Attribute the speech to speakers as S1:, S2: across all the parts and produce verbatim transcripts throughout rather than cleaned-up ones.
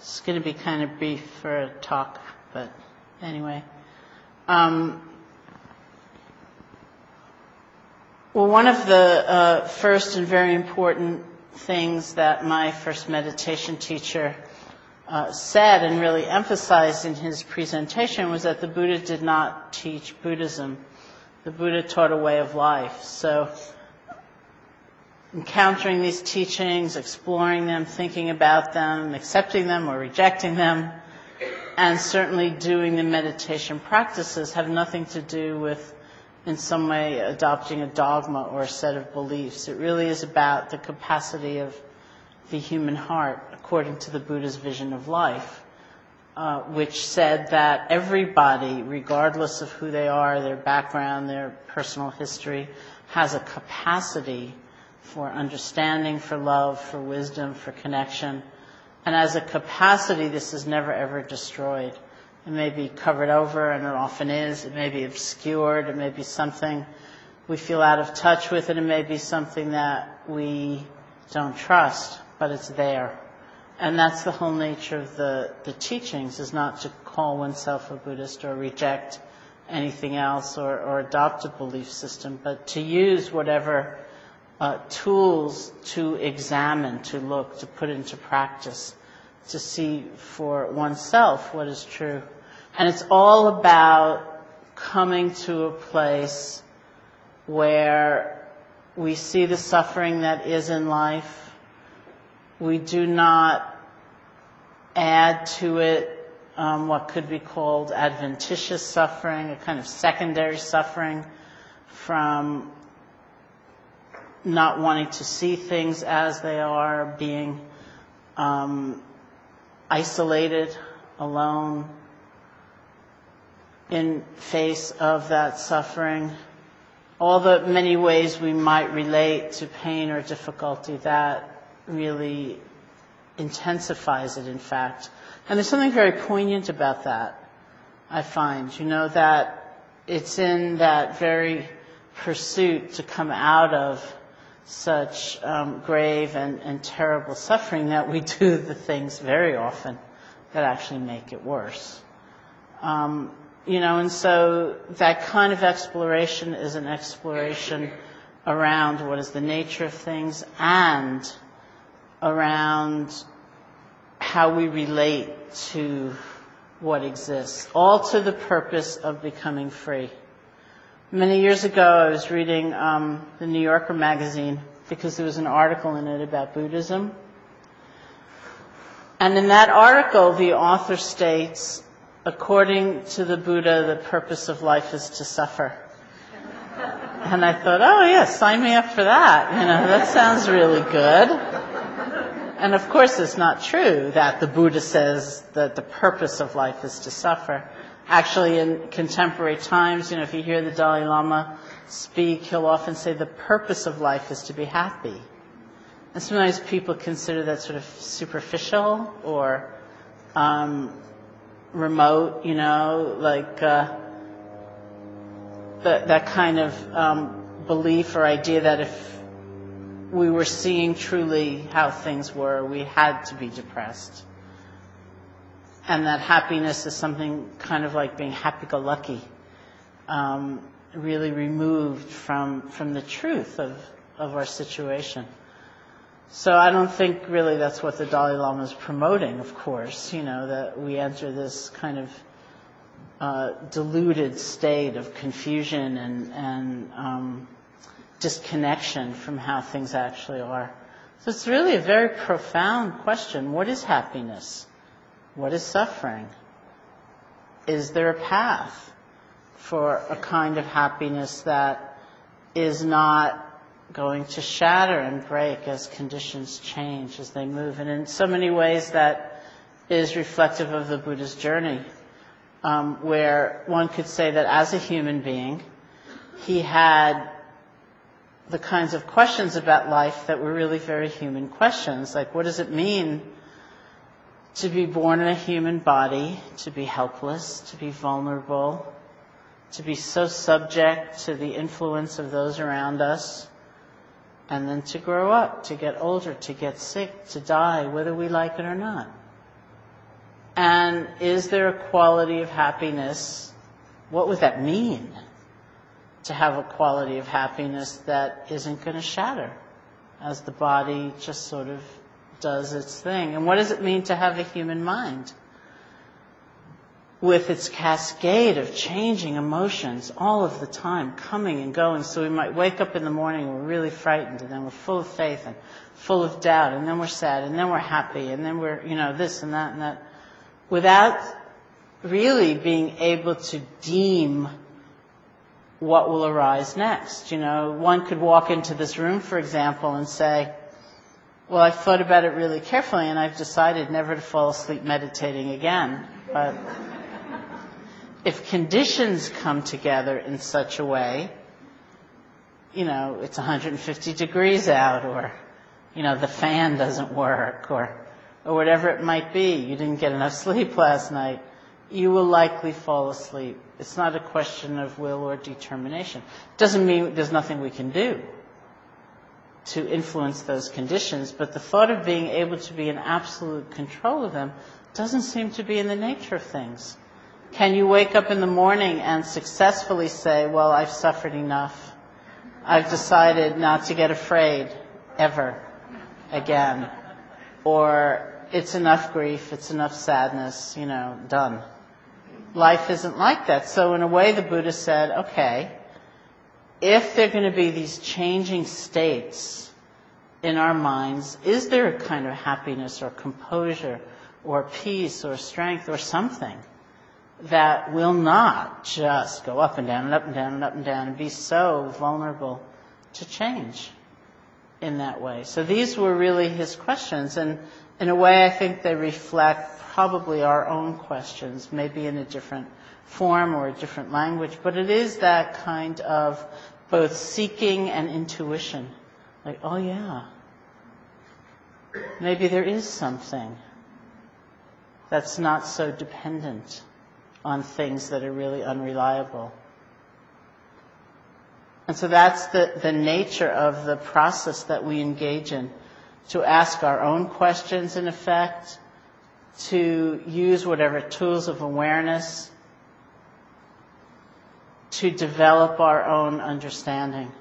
S1: It's going to be kind of brief for a talk, but anyway. Um, well, one of the uh, first and very important things that my first meditation teacher uh, said and really emphasized in his presentation was that the Buddha did not teach Buddhism. The Buddha taught a way of life. So encountering these teachings, exploring them, thinking about them, accepting them or rejecting them, and certainly doing the meditation practices have nothing to do with, in some way, adopting a dogma or a set of beliefs. It really is about the capacity of the human heart, according to the Buddha's vision of life, uh, which said that everybody, regardless of who they are, their background, their personal history, has a capacity for understanding, for love, for wisdom, for connection. And as a capacity, this is never ever destroyed. It may be covered over, and it often is. It may be obscured. It may be something we feel out of touch with, and it may be something that we don't trust, but it's there. And that's the whole nature of the, the teachings, is not to call oneself a Buddhist or reject anything else or, or adopt a belief system, but to use whatever Uh, tools to examine, to look, to put into practice, to see for oneself what is true. And it's all about coming to a place where we see the suffering that is in life. We do not add to it um, what could be called adventitious suffering, a kind of secondary suffering from not wanting to see things as they are, being um, isolated, alone, in face of that suffering. All the many ways we might relate to pain or difficulty, that really intensifies it, in fact. And there's something very poignant about that, I find. You know, that it's in that very pursuit to come out of such um, grave and, and terrible suffering that we do the things very often that actually make it worse. Um, you know, and so that kind of exploration is an exploration around what is the nature of things and around how we relate to what exists, all to the purpose of becoming free. Many years ago, I was reading um, the New Yorker magazine because there was an article in it about Buddhism. And in that article, the author states, according to the Buddha, the purpose of life is to suffer. And I thought, oh, yeah, sign me up for that. You know, that sounds really good. And of course, it's not true that the Buddha says that the purpose of life is to suffer. Actually, in contemporary times, you know, if you hear the Dalai Lama speak, he'll often say the purpose of life is to be happy. And sometimes people consider that sort of superficial or um, remote, you know, like uh, that, that kind of um, belief or idea that if we were seeing truly how things were, we had to be depressed. And that happiness is something kind of like being happy-go-lucky, um, really removed from from the truth of, of our situation. So I don't think really that's what the Dalai Lama is promoting, of course, you know, that we enter this kind of uh, deluded state of confusion and, and um, disconnection from how things actually are. So it's really a very profound question. What is happiness? What is suffering? Is there a path for a kind of happiness that is not going to shatter and break as conditions change, as they move? And in so many ways that is reflective of the Buddha's journey, um, where one could say that as a human being, he had the kinds of questions about life that were really very human questions, like what does it mean to be born in a human body, to be helpless, to be vulnerable, to be so subject to the influence of those around us, and then to grow up, to get older, to get sick, to die, whether we like it or not. And is there a quality of happiness? What would that mean, to have a quality of happiness that isn't going to shatter as the body just sort of does its thing? And what does it mean to have a human mind with its cascade of changing emotions all of the time, coming and going? So we might wake up in the morning and we're really frightened, and then we're full of faith and full of doubt, and then we're sad, and then we're happy, and then we're, you know, this and that and that, without really being able to deem what will arise next. You know, one could walk into this room, for example, and say, well, I've thought about it really carefully, and I've decided never to fall asleep meditating again. But if conditions come together in such a way, you know, it's one hundred fifty degrees out, or, you know, the fan doesn't work, or or whatever it might be, you didn't get enough sleep last night, you will likely fall asleep. It's not a question of will or determination. Doesn't mean there's nothing we can do to influence those conditions, but the thought of being able to be in absolute control of them doesn't seem to be in the nature of things. Can you wake up in the morning and successfully say, well, I've suffered enough. I've decided not to get afraid ever again. Or it's enough grief, it's enough sadness, you know, done. Life isn't like that. So in a way, the Buddha said, okay, if there are going to be these changing states in our minds, is there a kind of happiness or composure or peace or strength or something that will not just go up and down and up and down and up and down and be so vulnerable to change in that way? So these were really his questions, and in a way I think they reflect probably our own questions, maybe in a different form or a different language, but it is that kind of both seeking and intuition. Like, oh yeah, maybe there is something that's not so dependent on things that are really unreliable. And so that's the, the nature of the process that we engage in, to ask our own questions, in effect, to use whatever tools of awareness to develop our own understanding.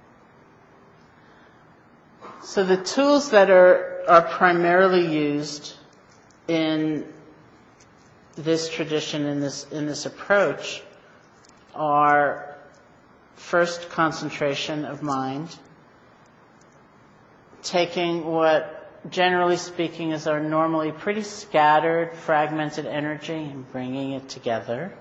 S1: So the tools that are, are primarily used in this tradition, in this, in this approach, are first concentration of mind, taking what generally speaking is our normally pretty scattered, fragmented energy and bringing it together,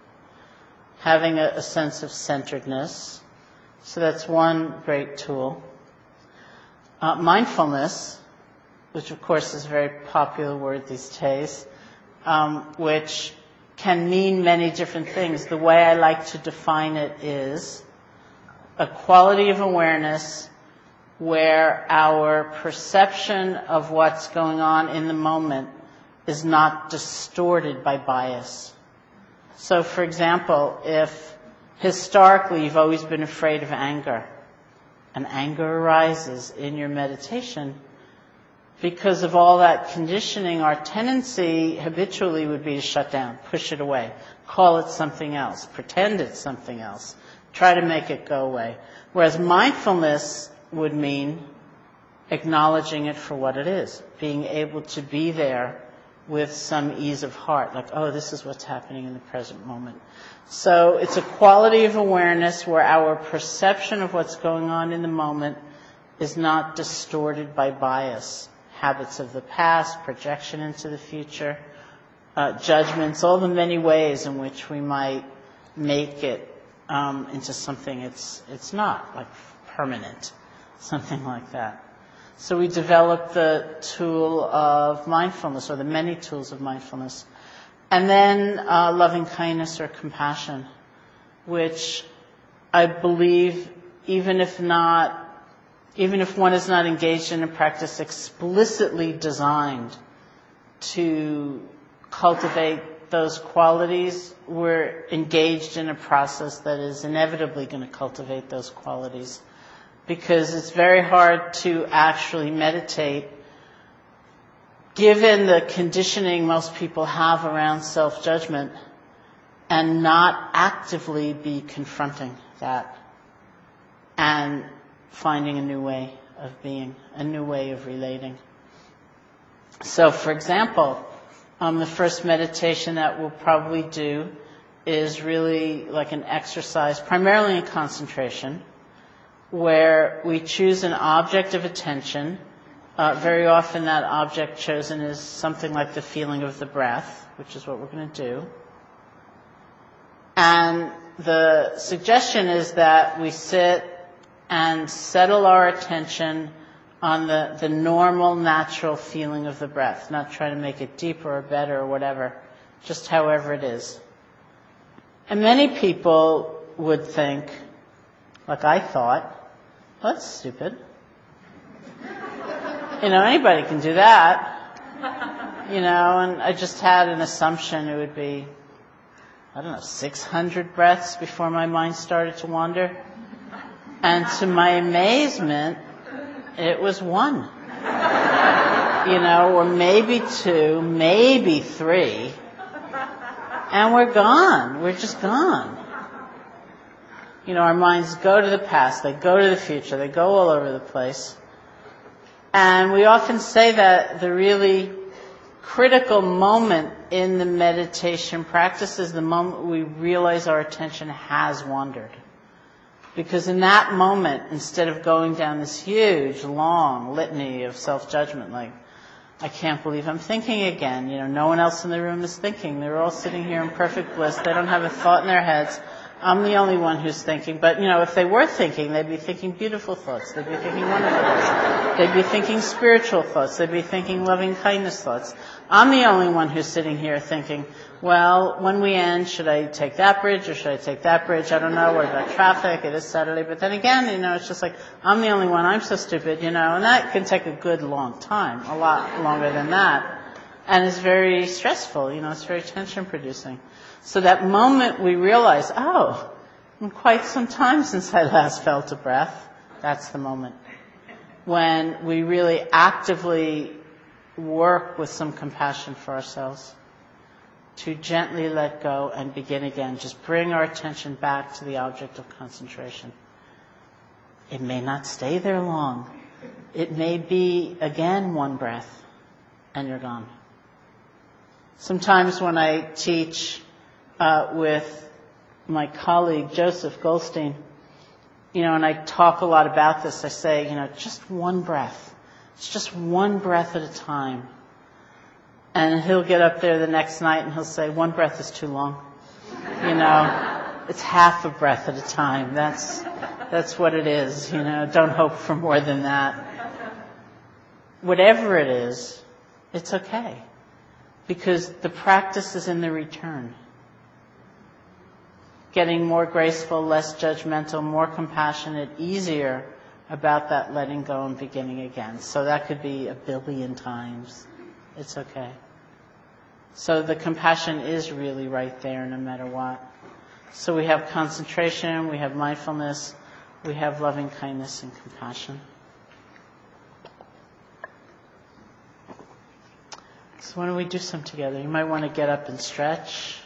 S1: having a, a sense of centeredness. So that's one great tool. Uh, mindfulness, which of course is a very popular word these days, um, which can mean many different things. The way I like to define it is a quality of awareness where our perception of what's going on in the moment is not distorted by bias. So, for example, if historically you've always been afraid of anger, and anger arises in your meditation, because of all that conditioning, our tendency habitually would be to shut down, push it away, call it something else, pretend it's something else, try to make it go away. Whereas mindfulness would mean acknowledging it for what it is, being able to be there with some ease of heart, like, oh, this is what's happening in the present moment. So it's a quality of awareness where our perception of what's going on in the moment is not distorted by bias, habits of the past, projection into the future, uh, judgments, all the many ways in which we might make it um, into something it's it's not, like permanent, something like that. So we developed the tool of mindfulness, or the many tools of mindfulness. And then uh, loving kindness or compassion, which I believe, even if not, even if one is not engaged in a practice explicitly designed to cultivate those qualities, we're engaged in a process that is inevitably going to cultivate those qualities. Because it's very hard to actually meditate given the conditioning most people have around self-judgment, and not actively be confronting that and finding a new way of being, a new way of relating. So, for example, um, the first meditation that we'll probably do is really like an exercise, primarily in concentration, where we choose an object of attention. Uh, very often that object chosen is something like the feeling of the breath, which is what we're going to do. And the suggestion is that we sit and settle our attention on the, the normal, natural feeling of the breath, not try to make it deeper or better or whatever, just however it is. And many people would think, like I thought, well, that's stupid. You know, anybody can do that. You know, and I just had an assumption it would be, I don't know, six hundred breaths before my mind started to wander. And to my amazement, it was one. You know, or maybe two, maybe three. And we're gone. We're just gone. You know, our minds go to the past, they go to the future, they go all over the place. And we often say that the really critical moment in the meditation practice is the moment we realize our attention has wandered. Because in that moment, instead of going down this huge, long litany of self-judgment, like, I can't believe I'm thinking again. You know, no one else in the room is thinking. They're all sitting here in perfect bliss. They don't have a thought in their heads. I'm the only one who's thinking. But, you know, if they were thinking, they'd be thinking beautiful thoughts. They'd be thinking wonderful thoughts. They'd be thinking spiritual thoughts. They'd be thinking loving kindness thoughts. I'm the only one who's sitting here thinking, well, when we end, should I take that bridge or should I take that bridge? I don't know. What about traffic? It is Saturday. But then again, you know, it's just like, I'm the only one. I'm so stupid, you know. And that can take a good long time, a lot longer than that. And it's very stressful, you know. It's very tension producing. So that moment we realize, oh, in quite some time since I last felt a breath, that's the moment when we really actively work with some compassion for ourselves to gently let go and begin again. Just bring our attention back to the object of concentration. It may not stay there long. It may be, again, one breath, and you're gone. Sometimes when I teach uh, with my colleague, Joseph Goldstein, you know, and I talk a lot about this, I say, you know, just one breath. It's just one breath at a time. And he'll get up there the next night and he'll say, one breath is too long. You know, it's half a breath at a time. That's, that's what it is, you know. Don't hope for more than that. Whatever it is, it's okay. Because the practice is in the return. Getting more graceful, less judgmental, more compassionate, easier about that letting go and beginning again. So that could be a billion times. It's okay. So the compassion is really right there no matter what. So we have concentration, we have mindfulness, we have loving kindness and compassion. So why don't we do some together? You might want to get up and stretch.